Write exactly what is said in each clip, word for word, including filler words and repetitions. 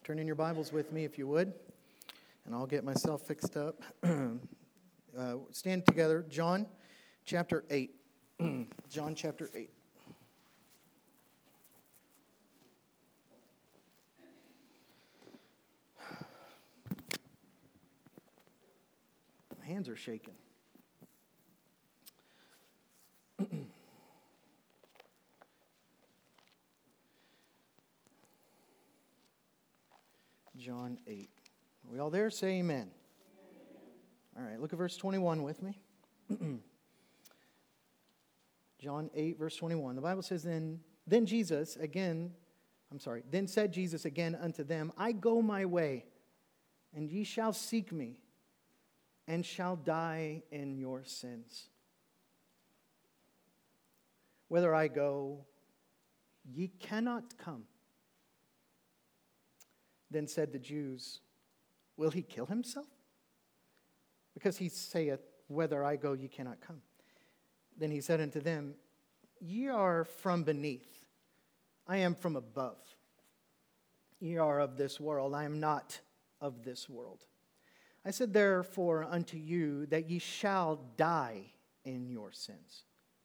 Turn in your Bibles with me if you would, and I'll get myself fixed up. uh, stand together, John chapter eight. John chapter eight. My hands are shaking. John eight. Are we all there? Say amen. Amen. All right, look at verse twenty-one with me. John eight, verse twenty-one. The Bible says, Then, then Jesus again, I'm sorry, then said Jesus again unto them, I go my way, and ye shall seek me, and shall die in your sins. Whither I go, ye cannot come. Then said the Jews, Will he kill himself? Because he saith, Whither I go, ye cannot come. Then he said unto them, Ye are from beneath, I am from above. Ye are of this world, I am not of this world. I said therefore unto you that ye shall die in your sins.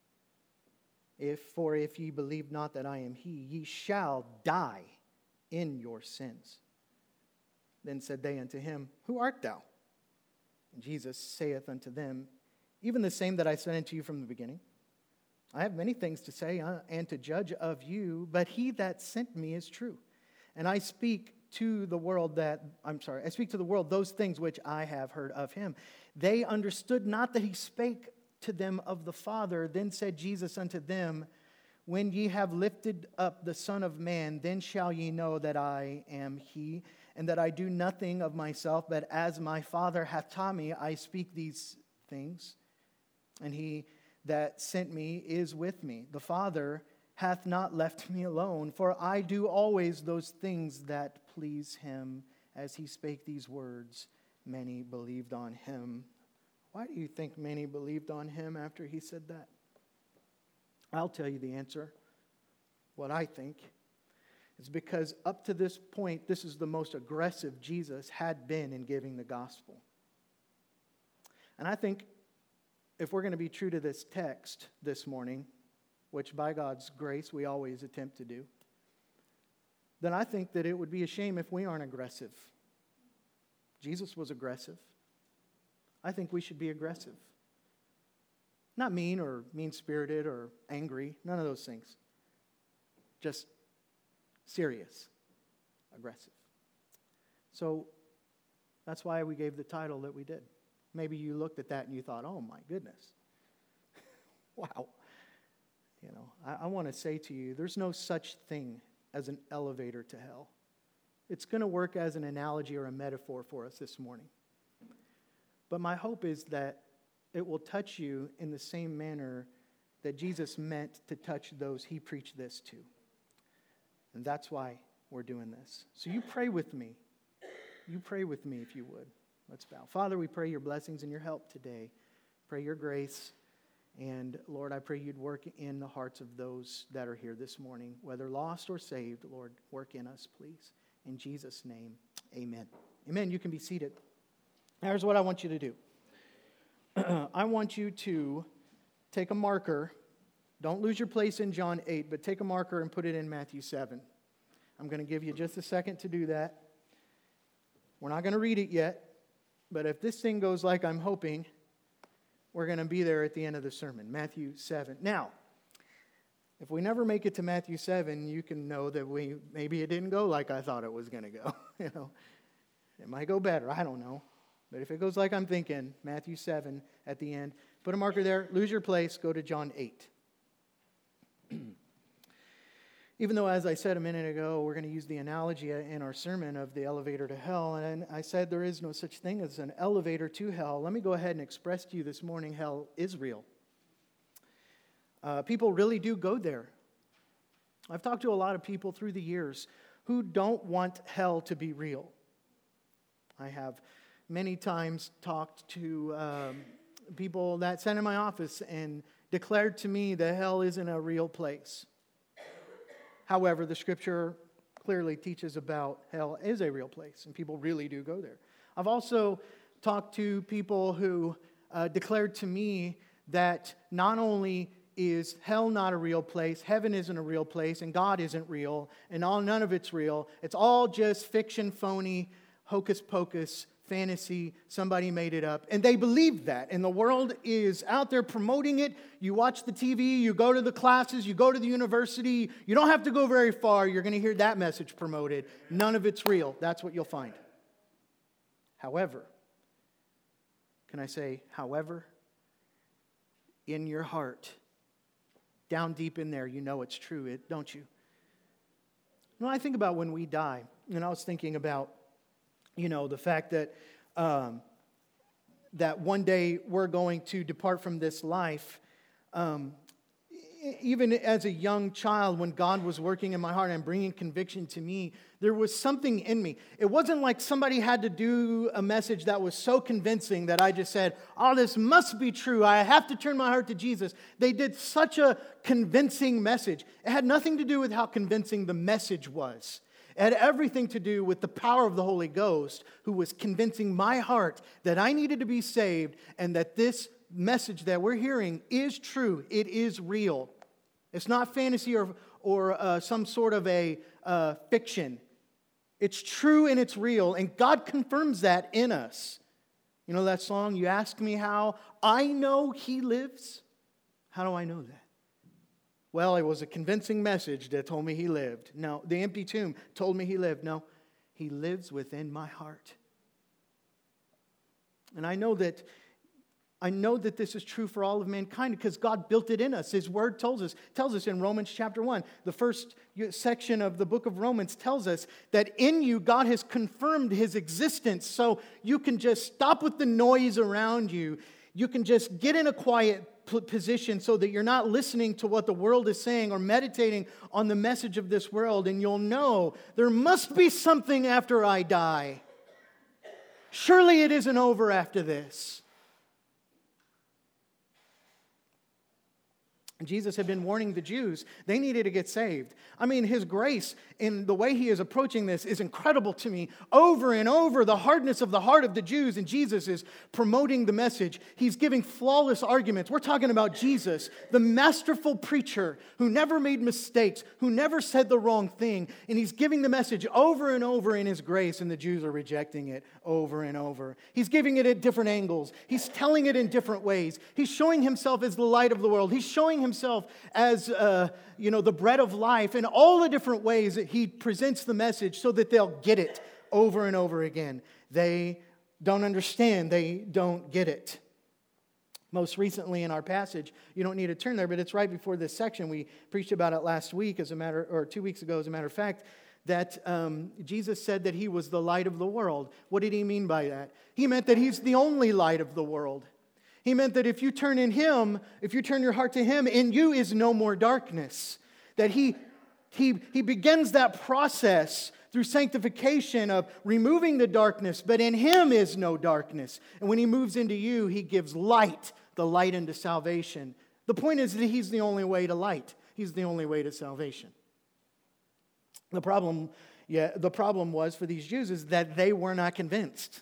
If for if ye believe not that I am he, ye shall die in your sins. Then said they unto him, Who art thou? And Jesus saith unto them, Even the same that I said unto you from the beginning. I have many things to say uh, and to judge of you, but he that sent me is true. And I speak to the world that, I'm sorry, I speak to the world those things which I have heard of him. They understood not that he spake to them of the Father. Then said Jesus unto them, When ye have lifted up the Son of Man, then shall ye know that I am he, and that I do nothing of myself, but as my Father hath taught me, I speak these things. And he that sent me is with me. The Father hath not left me alone, for I do always those things that please him. As he spake these words, many believed on him. Why do you think many believed on him after he said that? I'll tell you the answer. What I think is because up to this point, this is the most aggressive Jesus had been in giving the gospel. And I think if we're going to be true to this text this morning, which by God's grace we always attempt to do, then I think that it would be a shame if we aren't aggressive. Jesus was aggressive. I think we should be aggressive. Not mean or mean-spirited or angry. None of those things. Just serious, aggressive. So that's why we gave the title that we did. Maybe you looked at that and you thought, oh my goodness. Wow. You know, I, I want to say to you, there's no such thing as an elevator to hell. It's going to work as an analogy or a metaphor for us this morning. But my hope is that it will touch you in the same manner that Jesus meant to touch those he preached this to. And that's why we're doing this. So you pray with me. You pray with me if you would. Let's bow. Father, we pray your blessings and your help today. Pray your grace. And Lord, I pray you'd work in the hearts of those that are here this morning, whether lost or saved. Lord, work in us, please. In Jesus' name, amen. Amen. You can be seated. Here's what I want you to do. I want you to take a marker. Don't lose your place in John eight, but take a marker and put it in Matthew seven. I'm going to give you just a second to do that. We're not going to read it yet, but if this thing goes like I'm hoping, we're going to be there at the end of the sermon, Matthew seven. Now, if we never make it to Matthew seven, you can know that we maybe it didn't go like I thought it was going to go. You know, it might go better. I don't know. But if it goes like I'm thinking, Matthew seven at the end, put a marker there, lose your place, go to John eight. Even though, as I said a minute ago, we're going to use the analogy in our sermon of the elevator to hell, and I said there is no such thing as an elevator to hell, let me go ahead and express to you this morning hell is real. Uh, people really do go there. I've talked to a lot of people through the years who don't want hell to be real. I have many times talked to um, people that sat in my office and declared to me that hell isn't a real place. However, the scripture clearly teaches about hell is a real place, and people really do go there. I've also talked to people who uh, declared to me that not only is hell not a real place, heaven isn't a real place, and God isn't real, and all none of it's real. It's all just fiction, phony, hocus pocus, fantasy. Somebody made it up. And they believe that. And the world is out there promoting it. You watch the T V, you go to the classes, you go to the university. You don't have to go very far. You're going to hear that message promoted. None of it's real. That's what you'll find. However, can I say, however, in your heart, down deep in there, you know it's true, it, don't you? When I think about when we die, and I was thinking about, you know, the fact that um, that one day we're going to depart from this life. Um, even as a young child, when God was working in my heart and bringing conviction to me, there was something in me. It wasn't like somebody had to do a message that was so convincing that I just said, oh, this must be true. I have to turn my heart to Jesus. They did such a convincing message. It had nothing to do with how convincing the message was. It had everything to do with the power of the Holy Ghost, who was convincing my heart that I needed to be saved and that this message that we're hearing is true. It is real. It's not fantasy or, or uh, some sort of a uh, fiction. It's true and it's real, and God confirms that in us. You know that song, You Ask Me How? I know He lives. How do I know that? Well, it was a convincing message that told me He lived. No, the empty tomb told me He lived. No, He lives within my heart. And I know that I know that this is true for all of mankind because God built it in us. His Word tells us, tells us in Romans chapter one. The first section of the book of Romans tells us that in you God has confirmed His existence. So you can just stop with the noise around you. You can just get in a quiet position so that you're not listening to what the world is saying or meditating on the message of this world. And you'll know there must be something after I die. Surely it isn't over after this. Jesus had been warning the Jews. They needed to get saved. I mean, His grace in the way He is approaching this is incredible to me. Over and over, the hardness of the heart of the Jews, and Jesus is promoting the message. He's giving flawless arguments. We're talking about Jesus, the masterful preacher who never made mistakes, who never said the wrong thing. And He's giving the message over and over in His grace, and the Jews are rejecting it over and over. He's giving it at different angles. He's telling it in different ways. He's showing Himself as the light of the world. He's showing Himself Himself as uh, you know, the bread of life, in all the different ways that He presents the message so that they'll get it over and over again. They don't understand. They don't get it. Most recently in our passage, you don't need to turn there, but it's right before this section. We preached about it last week, as a matter, or two weeks ago, as a matter of fact, that um, Jesus said that He was the light of the world. What did He mean by that? He meant that He's the only light of the world. He meant that if you turn in Him, if you turn your heart to Him, in you is no more darkness. That He, he, he begins that process through sanctification of removing the darkness, but in Him is no darkness. And when He moves into you, He gives light, the light into salvation. The point is that He's the only way to light. He's the only way to salvation. The problem, yeah, the problem was for these Jews is that they were not convinced.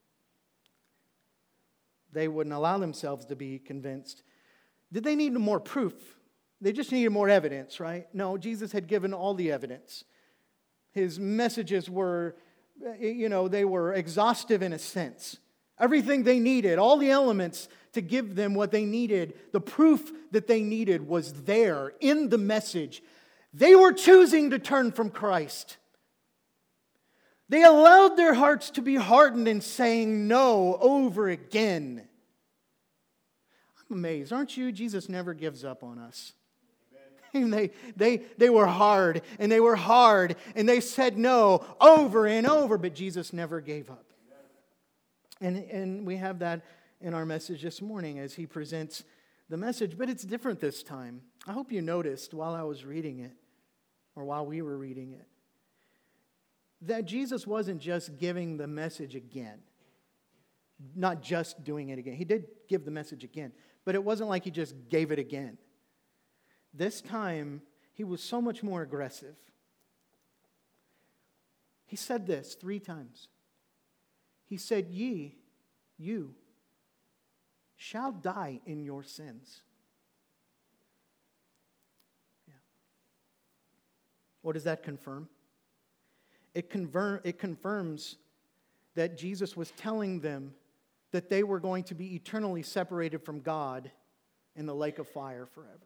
They wouldn't allow themselves to be convinced. Did they need more proof? They just needed more evidence, right? No, Jesus had given all the evidence. His messages were, you know, they were exhaustive in a sense. Everything they needed, all the elements to give them what they needed, the proof that they needed was there in the message. They were choosing to turn from Christ. They allowed their hearts to be hardened and saying no over again. I'm amazed, aren't you? Jesus never gives up on us. And they, they, they were hard, and they were hard, and they said no over and over, but Jesus never gave up. And, and we have that in our message this morning as He presents the message, but it's different this time. I hope you noticed while I was reading it, or while we were reading it, that Jesus wasn't just giving the message again. Not just doing it again. He did give the message again. But it wasn't like He just gave it again. This time, He was so much more aggressive. He said this three times. He said, ye, you, shall die in your sins. Yeah. What does that confirm? It, conver- it confirms that Jesus was telling them that they were going to be eternally separated from God in the lake of fire forever.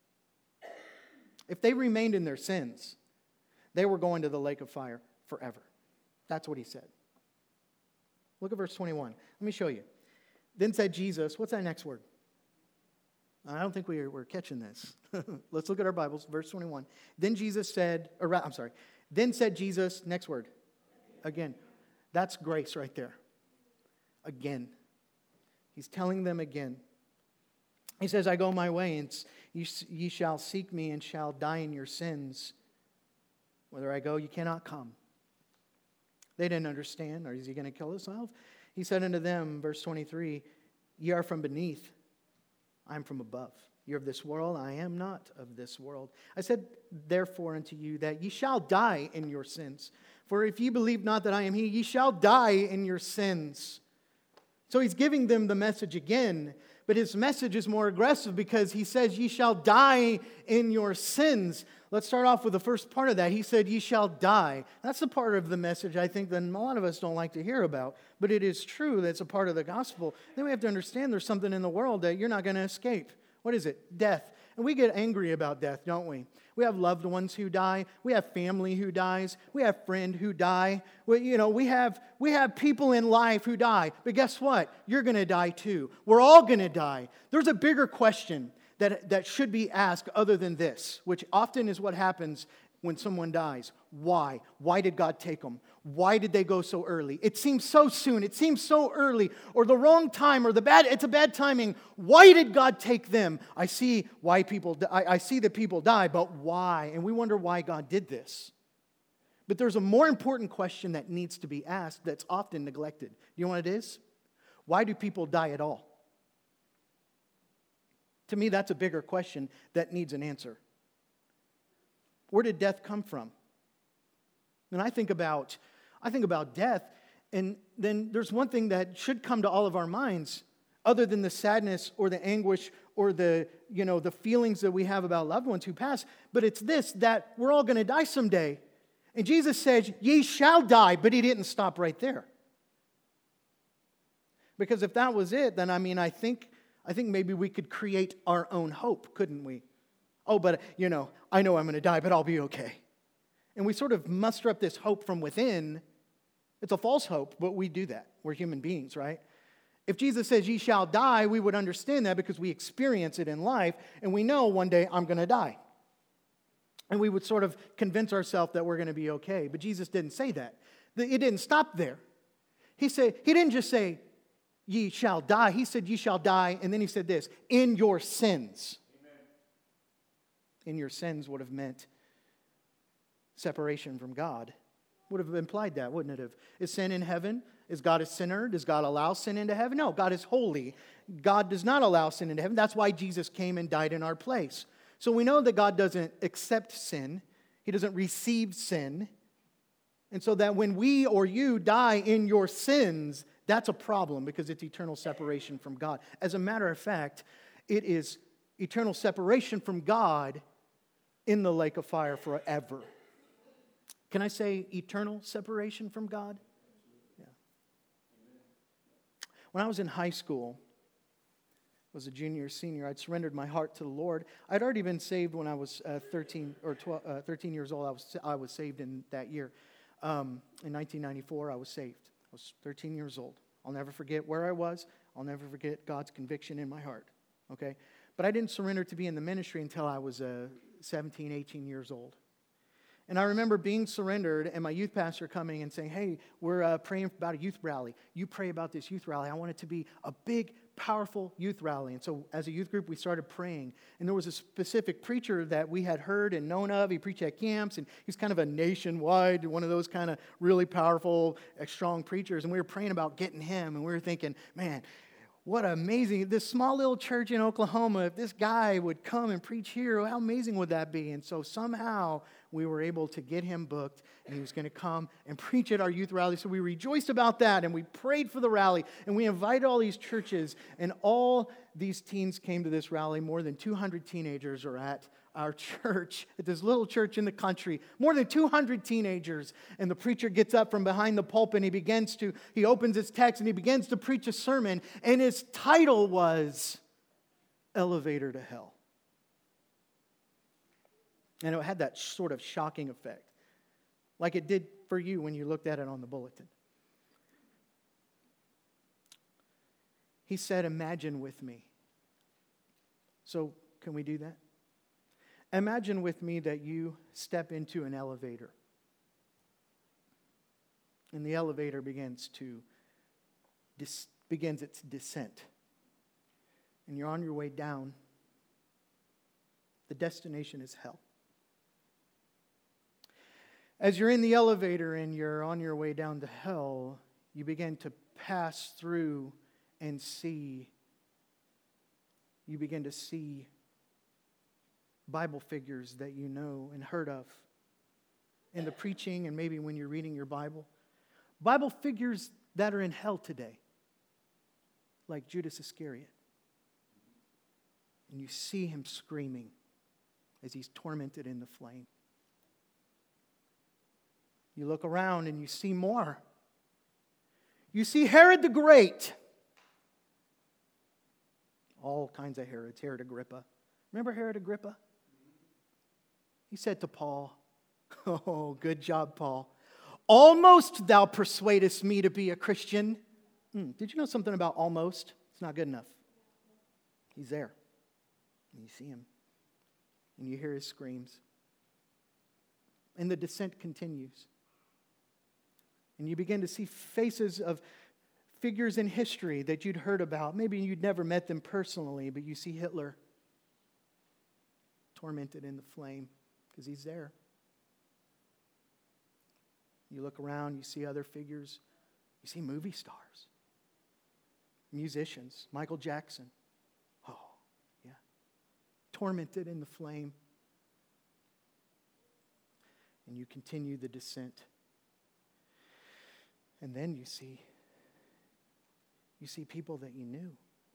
If they remained in their sins, they were going to the lake of fire forever. That's what he said. Look at verse twenty-one. Let me show you. Then said Jesus, what's that next word? I don't think we are, we're catching this. Let's look at our Bibles, verse twenty-one. Then Jesus said, or I'm sorry. Then said Jesus, next word. Again. That's grace right there. Again. He's telling them again. He says, I go my way, and ye, ye shall seek me and shall die in your sins. Whether I go, you cannot come. They didn't understand. Or is he going to kill himself? He said unto them, verse twenty-three, ye are from beneath, I am from above. You're of this world, I am not of this world. I said, therefore, unto you that ye shall die in your sins. For if ye believe not that I am he, ye shall die in your sins. So he's giving them the message again, but his message is more aggressive because he says, ye shall die in your sins. Let's start off with the first part of that. He said, ye shall die. That's the part of the message I think that a lot of us don't like to hear about, but it is true that's a part of the gospel. Then we have to understand there's something in the world that you're not going to escape. What is it? Death. And we get angry about death, don't we? We have loved ones who die. We have family who dies. We have friends who die. We, you know, we have we have people in life who die. But guess what? You're going to die too. We're all going to die. There's a bigger question that, that should be asked other than this, which often is what happens when someone dies. Why? Why did God take them? Why did they go so early? It seems so soon. It seems so early, or the wrong time, or the bad. It's a bad timing. Why did God take them? I see why people. I, I see that people die, but why? And we wonder why God did this. But there's a more important question that needs to be asked that's often neglected. You know what it is? Why do people die at all? To me, that's a bigger question that needs an answer. Where did death come from? And I think about, I think about death, and then there's one thing that should come to all of our minds, other than the sadness or the anguish or the, you know, the feelings that we have about loved ones who pass. But it's this, that we're all going to die someday. And Jesus says, ye shall die, but he didn't stop right there. Because if that was it, then I mean, I think, I think maybe we could create our own hope, couldn't we? Oh, but, you know, I know I'm going to die, but I'll be okay. And we sort of muster up this hope from within. It's a false hope, but we do that. We're human beings, right? If Jesus says, ye shall die, we would understand that because we experience it in life, and we know one day I'm going to die. And we would sort of convince ourselves that we're going to be okay. But Jesus didn't say that. It didn't stop there. He said, he didn't just say, ye shall die. He said, ye shall die, and then he said this, in your sins. Amen. In your sins would have meant separation from God. Would have implied that, wouldn't it have? Is sin in heaven? Is God a sinner? Does God allow sin into heaven? No, God is holy. God does not allow sin into heaven. That's why Jesus came and died in our place. So we know that God doesn't accept sin. He doesn't receive sin. And so that when we or you die in your sins, that's a problem because it's eternal separation from God. As a matter of fact, it is eternal separation from God in the lake of fire forever. Can I say eternal separation from God? Yeah. When I was in high school, was a junior, senior, I'd surrendered my heart to the Lord. I'd already been saved when I was uh, thirteen or twelve, uh, thirteen years old. I was I was saved in that year. Um, in nineteen ninety-four, I was saved. I was thirteen years old. I'll never forget where I was. I'll never forget God's conviction in my heart. Okay, but I didn't surrender to be in the ministry until I was uh, seventeen, eighteen years old. And I remember being surrendered and my youth pastor coming and saying, hey, we're uh, praying about a youth rally. You pray about this youth rally. I want it to be a big, powerful youth rally. And so as a youth group, we started praying. And there was a specific preacher that we had heard and known of. He preached at camps, and he's kind of a nationwide, one of those kind of really powerful, strong preachers. And we were praying about getting him. And we were thinking, man, what amazing, this small little church in Oklahoma, if this guy would come and preach here, how amazing would that be? And so somehow we were able to get him booked, and he was going to come and preach at our youth rally. So we rejoiced about that, and we prayed for the rally, and we invited all these churches, and all these teens came to this rally. More than two hundred teenagers are at our church, at this little church in the country. More than two hundred teenagers. And the preacher gets up from behind the pulpit, and he begins to, he opens his text, and he begins to preach a sermon, and his title was Elevator to Hell. And it had that sort of shocking effect, like it did for you when you looked at it on the bulletin. He said, imagine with me. So, can we do that? Imagine with me that you step into an elevator. And the elevator begins to dis- begins its descent. And you're on your way down. The destination is hell. As you're in the elevator and you're on your way down to hell, you begin to pass through and see, you begin to see Bible figures that you know and heard of in the preaching and maybe when you're reading your Bible. Bible figures that are in hell today, like Judas Iscariot. And you see him screaming as he's tormented in the flame. You look around and you see more. You see Herod the Great. All kinds of Herods. Herod Agrippa. Remember Herod Agrippa? He said to Paul, oh, good job, Paul. Almost thou persuadest me to be a Christian. Hmm, did you know something about almost? It's not good enough. He's there. And you see him. And you hear his screams. And the descent continues. And you begin to see faces of figures in history that you'd heard about. Maybe you'd never met them personally, but you see Hitler tormented in the flame because he's there. You look around, you see other figures. You see movie stars, musicians, Michael Jackson. Oh, yeah. Tormented in the flame. And you continue the descent. And then you see, you see people that you knew.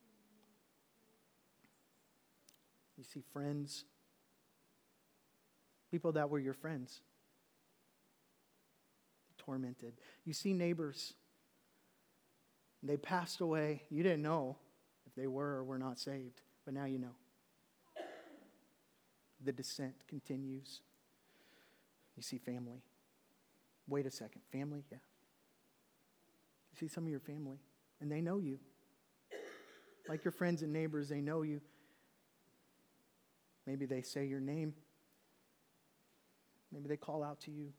You see friends, people that were your friends, tormented. You see neighbors, they passed away. You didn't know if they were or were not saved, but now you know. The descent continues. You see family. Wait a second, family? Yeah. You see some of your family, and they know you. Like your friends and neighbors, they know you. Maybe they say your name. Maybe they call out to you.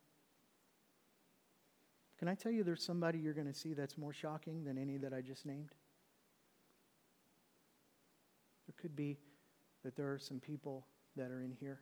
Can I tell you there's somebody you're going to see that's more shocking than any that I just named? There could be that there are some people that are in here.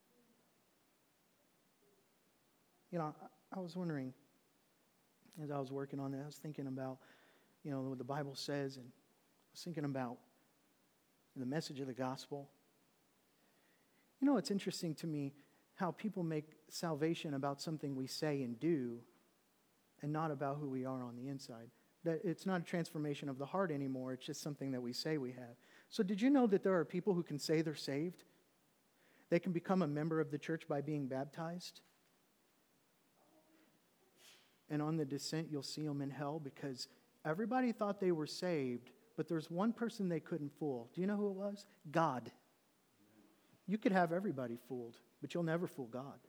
You know, I was wondering, as I was working on that, I was thinking about, you know, what the Bible says, and I was thinking about the message of the gospel. You know, it's interesting to me how people make salvation about something we say and do and not about who we are on the inside. That it's not a transformation of the heart anymore. It's just something that we say we have. So did you know that there are people who can say they're saved? They can become a member of the church by being baptized. And on the descent, you'll see them in hell because everybody thought they were saved, but there's one person they couldn't fool. Do you know who it was? God. You could have everybody fooled, but you'll never fool God.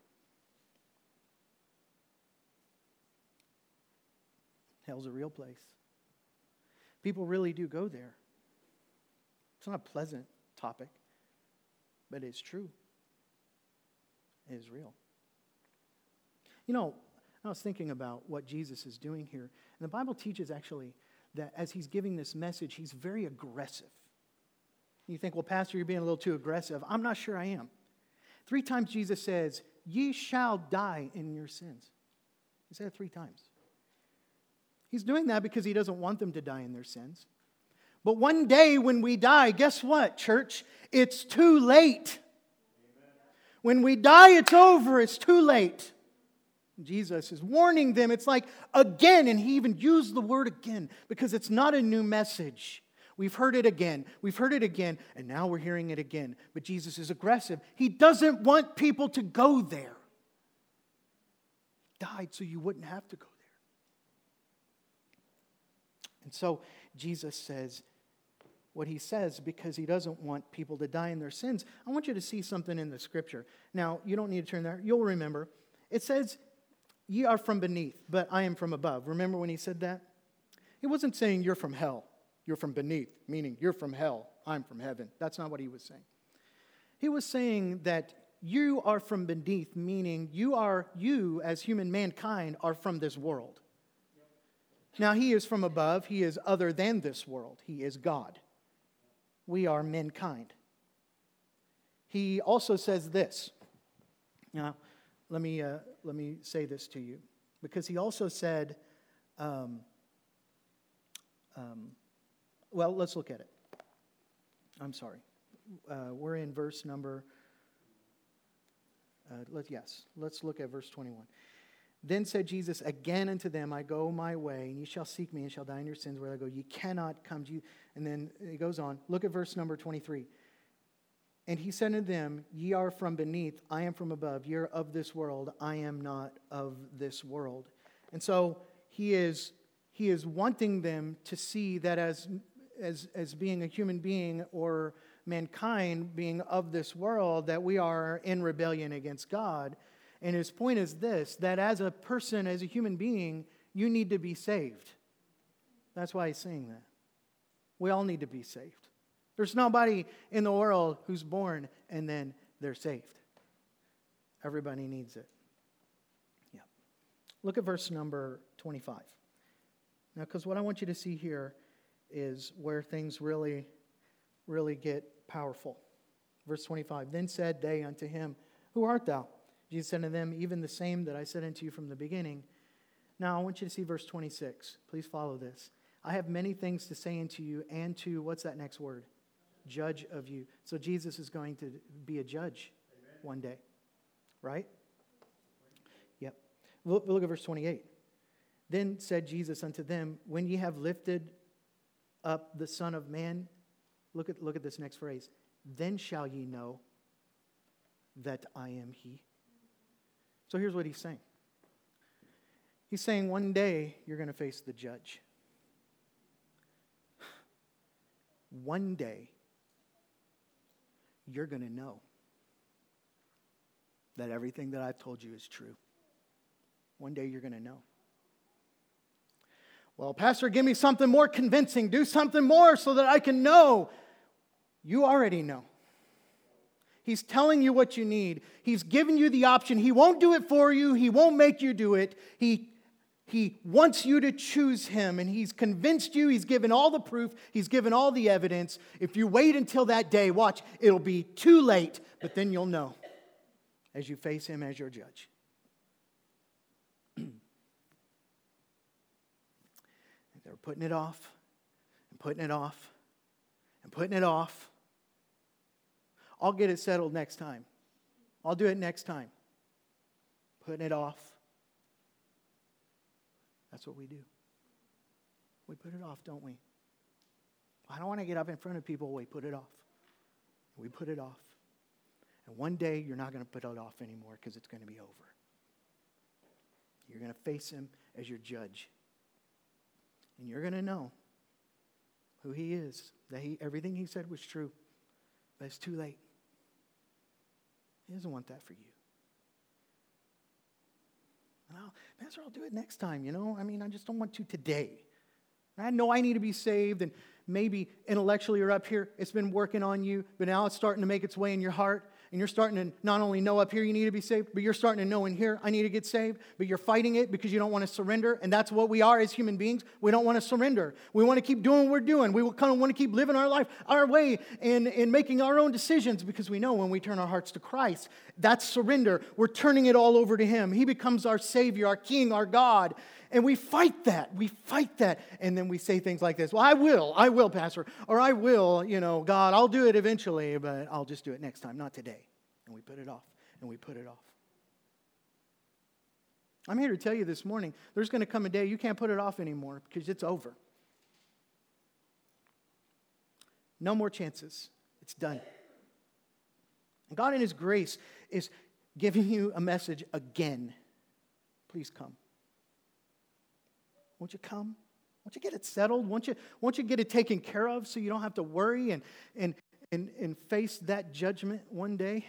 Hell's a real place. People really do go there. It's not a pleasant topic, but it's true. It is real. You know, I was thinking about what Jesus is doing here. And the Bible teaches actually that as he's giving this message, he's very aggressive. You think, well, Pastor, you're being a little too aggressive. I'm not sure I am. Three times Jesus says, ye shall die in your sins. He said it three times. He's doing that because he doesn't want them to die in their sins. But one day when we die, guess what, church? It's too late. When we die, it's over. It's too late. Jesus is warning them. It's like again, and he even used the word again because it's not a new message. We've heard it again. We've heard it again, and now we're hearing it again. But Jesus is aggressive. He doesn't want people to go there. He died so you wouldn't have to go there. And so Jesus says what he says because he doesn't want people to die in their sins. I want you to see something in the scripture. Now, you don't need to turn there. You'll remember. It says, ye are from beneath, but I am from above. Remember when he said that? He wasn't saying you're from hell. You're from beneath, meaning you're from hell. I'm from heaven. That's not what he was saying. He was saying that you are from beneath, meaning you are, you as human mankind are from this world. Now he is from above. He is other than this world. He is God. We are mankind. He also says this. Now, let me uh, let me say this to you, because he also said, um, um, well, let's look at it. I'm sorry. Uh, we're in verse number. Uh, let yes, let's look at verse twenty-one. Then said Jesus again unto them, I go my way, and ye shall seek me, and shall die in your sins where I go. Ye cannot come to you. And then he goes on. Look at verse number twenty-three. And he said unto them, ye are from beneath, I am from above. Ye are of this world, I am not of this world. And so he is he is wanting them to see that as as as being a human being or mankind being of this world, that we are in rebellion against God. And his point is this, that as a person, as a human being, you need to be saved. That's why he's saying that. We all need to be saved. There's nobody in the world who's born and then they're saved. Everybody needs it. Yeah. Look at verse number twenty-five. Now, because what I want you to see here is where things really, really get powerful. Verse twenty-five. Then said they unto him, who art thou? Jesus said to them, even the same that I said unto you from the beginning. Now, I want you to see verse twenty-six. Please follow this. I have many things to say unto you and to, what's that next word? Judge of you. So Jesus is going to be a judge Amen. One day. Right? Yep. Look, look at verse twenty-eight. Then said Jesus unto them, when ye have lifted up the Son of Man, look at, look at this next phrase. Then shall ye know that I am he. So here's what he's saying. He's saying one day you're going to face the judge. One day you're going to know that everything that I've told you is true. One day you're going to know. Well, Pastor, give me something more convincing. Do something more so that I can know. You already know. He's telling you what you need. He's given you the option. He won't do it for you. He won't make you do it. He, he wants you to choose him, and he's convinced you. He's given all the proof. He's given all the evidence. If you wait until that day, watch, it'll be too late, but then you'll know as you face him as your judge. They're putting it off and putting it off and putting it off. I'll get it settled next time. I'll do it next time. Putting it off. That's what we do. We put it off, don't we? I don't want to get up in front of people. We put it off. We put it off. And one day you're not going to put it off anymore because it's going to be over. You're going to face him as your judge. And you're going to know who he is. That he, everything he said was true. But it's too late. He doesn't want that for you. Well, Pastor, I'll do it next time, you know. I mean, I just don't want to today. I know I need to be saved, and maybe intellectually you're up here. It's been working on you, but now it's starting to make its way in your heart. And you're starting to not only know up here you need to be saved, but you're starting to know in here I need to get saved. But you're fighting it because you don't want to surrender. And that's what we are as human beings. We don't want to surrender. We want to keep doing what we're doing. We kind of want to keep living our life our way and, and making our own decisions because we know when we turn our hearts to Christ, that's surrender. We're turning it all over to him. He becomes our Savior, our King, our God. And we fight that. We fight that. And then we say things like this. Well, I will. I will, Pastor. Or I will, you know, God, I'll do it eventually, but I'll just do it next time, not today. And we put it off. and we put it off. I'm here to tell you this morning, there's going to come a day you can't put it off anymore because it's over. No more chances. It's done. And God in His grace is giving you a message again. Please come. Won't you come? Won't you get it settled? Won't you, won't you get it taken care of so you don't have to worry and, and, and, and face that judgment one day?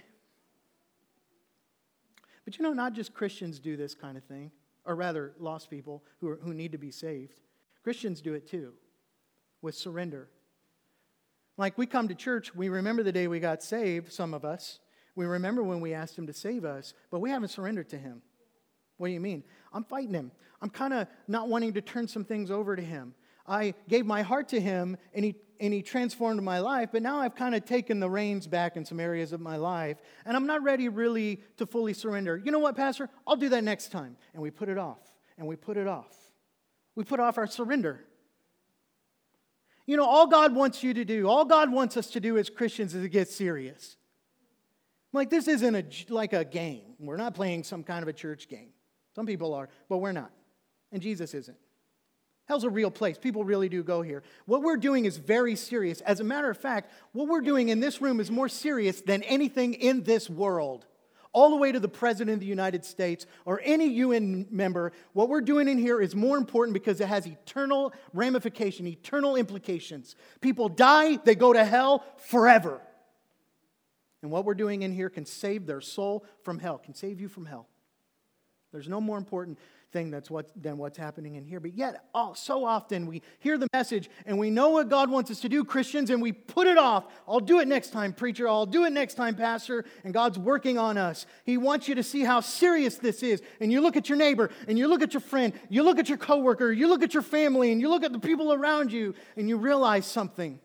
But you know, not just Christians do this kind of thing, or rather lost people who, are, who need to be saved. Christians do it too, with surrender. Like we come to church, we remember the day we got saved, some of us. We remember when we asked Him to save us, but we haven't surrendered to Him. What do you mean? I'm fighting Him. I'm kind of not wanting to turn some things over to Him. I gave my heart to Him, and He and He transformed my life, but now I've kind of taken the reins back in some areas of my life, and I'm not ready really to fully surrender. You know what, Pastor? I'll do that next time. And we put it off, and we put it off. We put off our surrender. You know, all God wants you to do, all God wants us to do as Christians is to get serious. Like, this isn't a, like a game. We're not playing some kind of a church game. Some people are, but we're not. And Jesus isn't. Hell's a real place. People really do go here. What we're doing is very serious. As a matter of fact, what we're doing in this room is more serious than anything in this world. All the way to the President of the United States or any U N member, what we're doing in here is more important because it has eternal ramification, eternal implications. People die, they go to hell forever. And what we're doing in here can save their soul from hell, can save you from hell. There's no more important thing that's what, than what's happening in here. But yet, oh, so often we hear the message and we know what God wants us to do, Christians, and we put it off. I'll do it next time, preacher. I'll do it next time, pastor. And God's working on us. He wants you to see how serious this is. And you look at your neighbor, and you look at your friend, you look at your coworker, you look at your family, and you look at the people around you, and you realize something.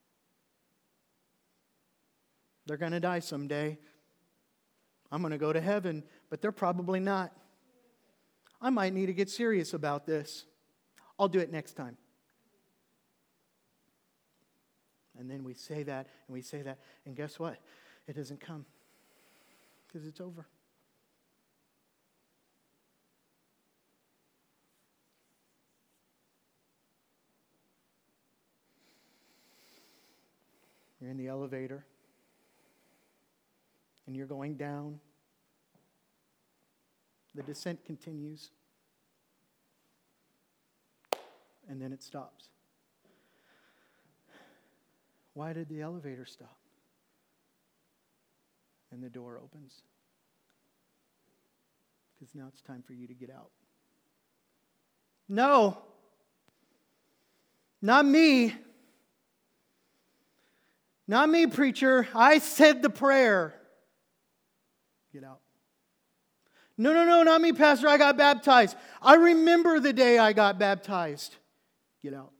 They're going to die someday. I'm going to go to heaven, but they're probably not. I might need to get serious about this. I'll do it next time. And then we say that, and we say that, and guess what? It doesn't come because it's over. You're in the elevator, and you're going down. The descent continues. And then it stops. Why did the elevator stop? And the door opens. Because now it's time for you to get out. No. Not me. Not me, preacher. I said the prayer. Get out. No, no, no, not me, pastor. I got baptized. I remember the day I got baptized. Get out.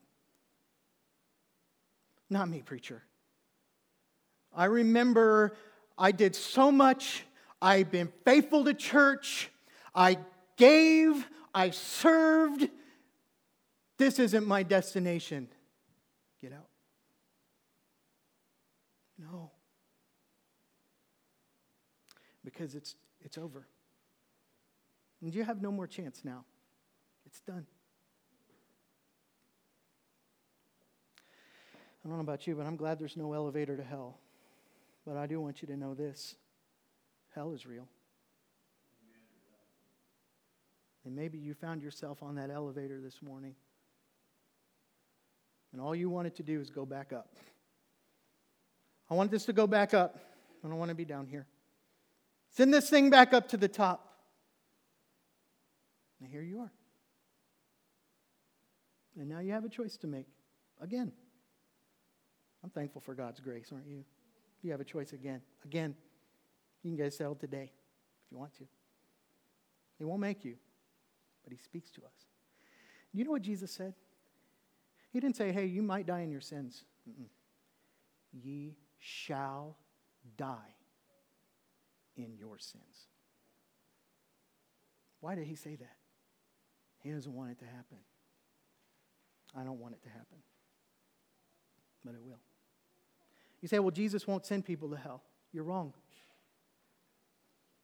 Not me, preacher. I remember I did so much. I've been faithful to church. I gave. I served. This isn't my destination. Get out. No. Because it's it's over. And you have no more chance now. It's done. I don't know about you, but I'm glad there's no elevator to hell. But I do want you to know this. Hell is real. And maybe you found yourself on that elevator this morning. And all you wanted to do is go back up. I want this to go back up. I don't want to be down here. Send this thing back up to the top. And here you are. And now you have a choice to make. Again. I'm thankful for God's grace, aren't you? You have a choice again. Again. You can get it settled today if you want to. He won't make you, but He speaks to us. You know what Jesus said? He didn't say, hey, you might die in your sins. Mm-mm. Ye shall die in your sins. Why did He say that? He doesn't want it to happen. I don't want it to happen. But it will. You say, well, Jesus won't send people to hell. You're wrong.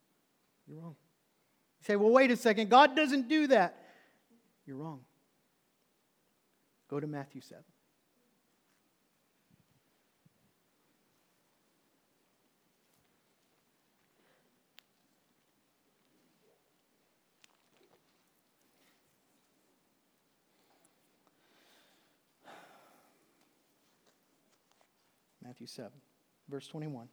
You're wrong. You say, well, wait a second. God doesn't do that. You're wrong. Go to Matthew seven. Matthew seven, verse twenty-one.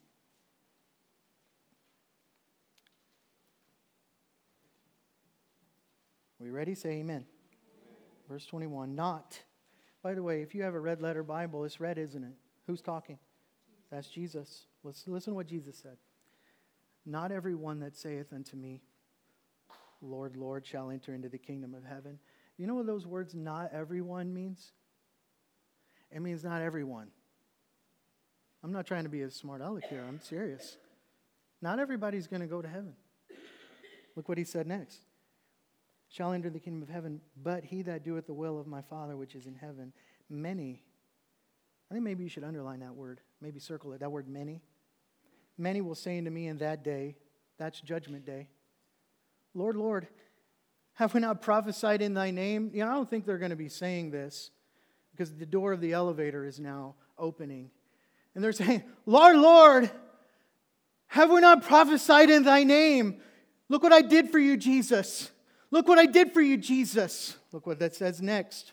Are we ready? Say amen. Amen. Verse twenty-one. Not. By the way, if you have a red letter Bible, it's red, isn't it? Who's talking? That's Jesus. Let's listen to what Jesus said. Not everyone that saith unto me, Lord, Lord, shall enter into the kingdom of heaven. You know what those words, not everyone, means? It means not everyone. I'm not trying to be a smart aleck here. I'm serious. Not everybody's going to go to heaven. Look what he said next. Shall enter the kingdom of heaven, but he that doeth the will of my Father which is in heaven. Many. I think maybe you should underline that word. Maybe circle it. That word many. Many will say unto me in that day, that's judgment day, Lord, Lord, have we not prophesied in thy name? You know, I don't think they're going to be saying this because the door of the elevator is now opening. And they're saying, Lord, Lord, have we not prophesied in thy name? Look what I did for you, Jesus. Look what I did for you, Jesus. Look what that says next.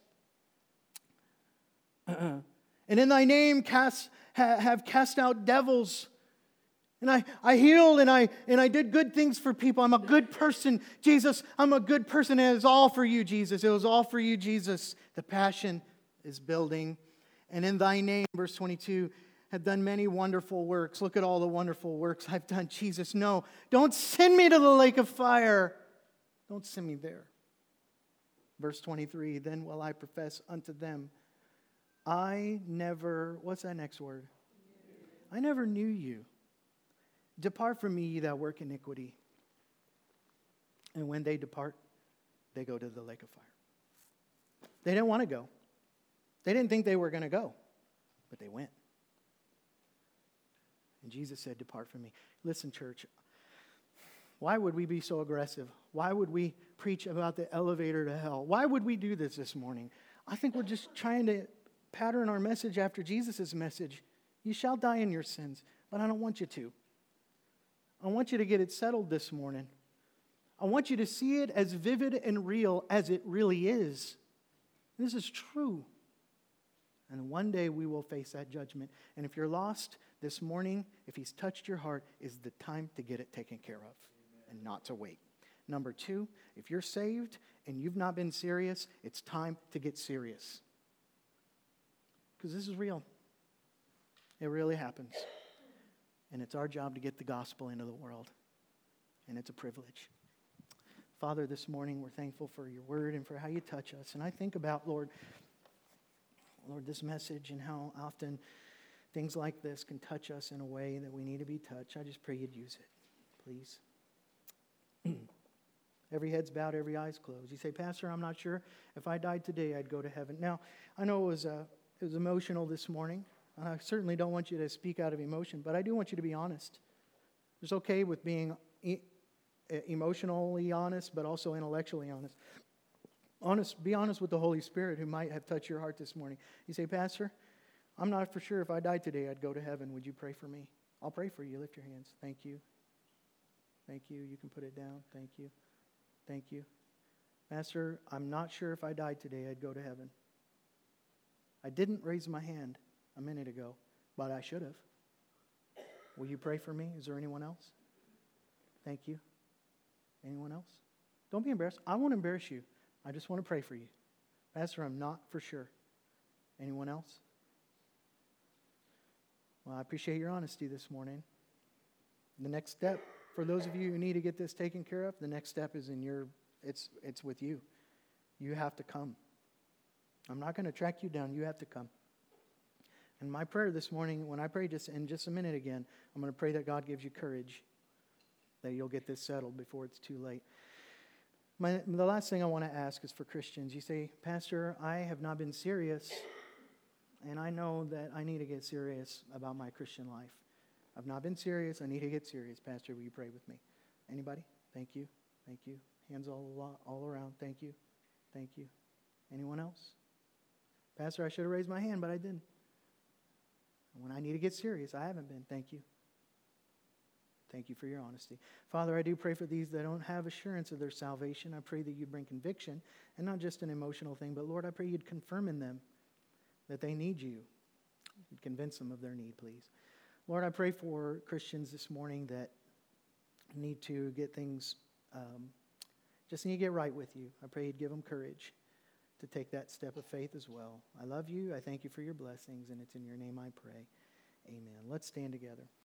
And in thy name cast, ha, have cast out devils. And I, I healed and I, and I did good things for people. I'm a good person. Jesus, I'm a good person. And it was all for you, Jesus. It was all for you, Jesus. The passion is building. And in thy name, verse twenty-two, have done many wonderful works. Look at all the wonderful works I've done. Jesus, no, don't send me to the lake of fire. Don't send me there. Verse twenty-three, then will I profess unto them, I never, what's that next word? I never knew you. Depart from me, ye that work iniquity. And when they depart, they go to the lake of fire. They didn't want to go. They didn't think they were going to go, but they went. And Jesus said, depart from me. Listen, church, why would we be so aggressive? Why would we preach about the elevator to hell? Why would we do this this morning? I think we're just trying to pattern our message after Jesus' message. You shall die in your sins, but I don't want you to. I want you to get it settled this morning. I want you to see it as vivid and real as it really is. This is true. And one day we will face that judgment. And if you're lost this morning, if He's touched your heart, is the time to get it taken care of. Amen. And not to wait. Number two, if you're saved and you've not been serious, it's time to get serious. Because this is real. It really happens. And it's our job to get the gospel into the world. And it's a privilege. Father, this morning we're thankful for your word and for how you touch us. And I think about, Lord, Lord, this message and how often things like this can touch us in a way that we need to be touched. I just pray you'd use it, please. Every head's bowed, every eye's closed. You say, Pastor, I'm not sure if I died today, I'd go to heaven. Now, I know it was, uh, it was emotional this morning. And I certainly don't want you to speak out of emotion, but I do want you to be honest. It's okay with being e- emotionally honest, but also intellectually honest. Honest, be honest with the Holy Spirit who might have touched your heart this morning. You say, Pastor, I'm not for sure if I died today, I'd go to heaven. Would you pray for me? I'll pray for you. Lift your hands. Thank you. Thank you. You can put it down. Thank you. Thank you. Pastor, I'm not sure if I died today, I'd go to heaven. I didn't raise my hand a minute ago, but I should have. Will you pray for me? Is there anyone else? Thank you. Anyone else? Don't be embarrassed. I won't embarrass you. I just want to pray for you. Pastor, I'm not for sure. Anyone else? Well, I appreciate your honesty this morning. The next step, for those of you who need to get this taken care of, the next step is in your, it's it's with you. You have to come. I'm not going to track you down. You have to come. And my prayer this morning, when I pray just in just a minute again, I'm going to pray that God gives you courage, that you'll get this settled before it's too late. My, the last thing I want to ask is for Christians. You say, Pastor, I have not been serious, and I know that I need to get serious about my Christian life. I've not been serious. I need to get serious. Pastor, will you pray with me? Anybody? Thank you. Thank you. Hands all, alo- all around. Thank you. Thank you. Anyone else? Pastor, I should have raised my hand, but I didn't. When I need to get serious, I haven't been. Thank you. Thank you for your honesty. Father, I do pray for these that don't have assurance of their salvation. I pray that you'd bring conviction, and not just an emotional thing, but Lord, I pray you'd confirm in them that they need you. You'd convince them of their need, please. Lord, I pray for Christians this morning that need to get things, um, just need to get right with you. I pray you'd give them courage to take that step of faith as well. I love you. I thank you for your blessings, and it's in your name I pray. Amen. Let's stand together.